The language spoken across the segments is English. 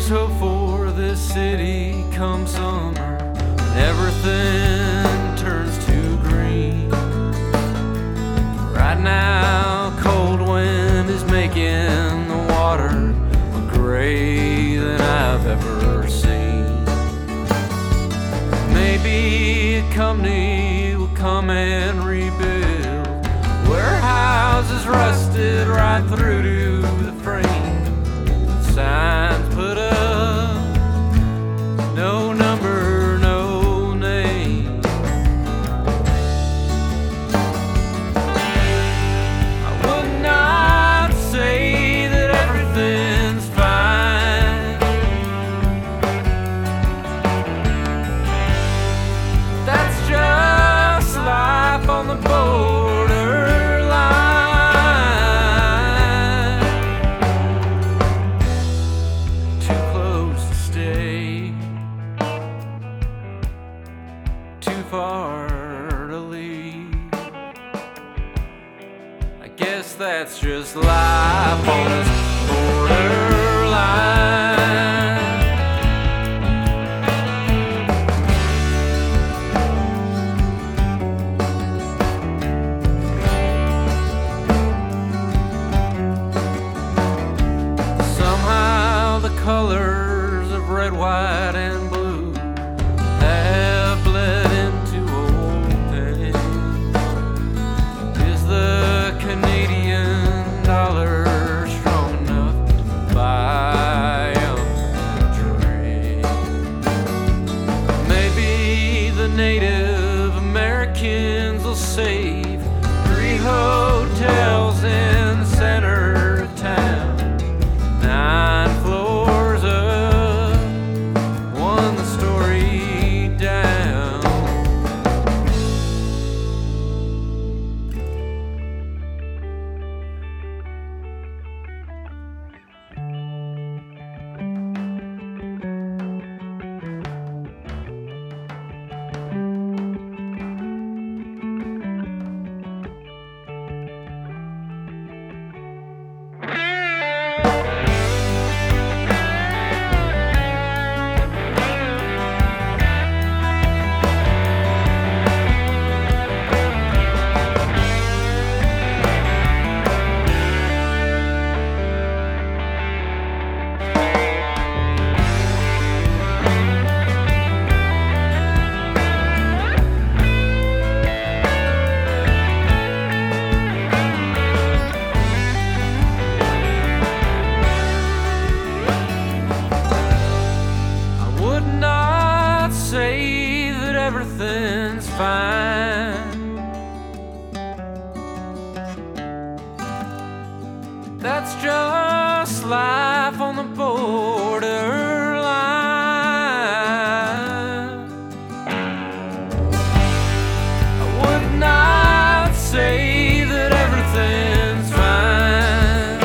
always hope for this city come summer, when everything turns to green. Right now, cold wind is making the water more gray than I've ever seen. Maybe a company will come and rebuild warehouses rusted right through to the frame. Signs put up, no number, no name. I would not say that everything's fine. That's just life on the borderline. Too close to stay, too far to leave. I guess that's just life on this borderline. Somehow the colors of red, white, and blue have bled into old pain. Is the Canadian dollar strong enough to buy a train? Maybe the Native Americans will save 3 hotels in the center of town, 9 floors up, 1 story down. I would not say that everything's fine. That's just life on the borderline. I would not say that everything's fine.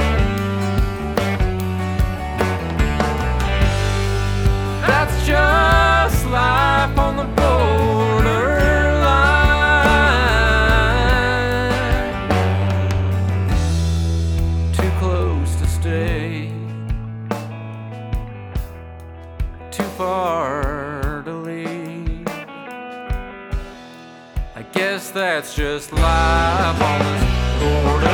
That's just life on the borderline. Too close to stay, too far to leave. I guess that's just life on this border.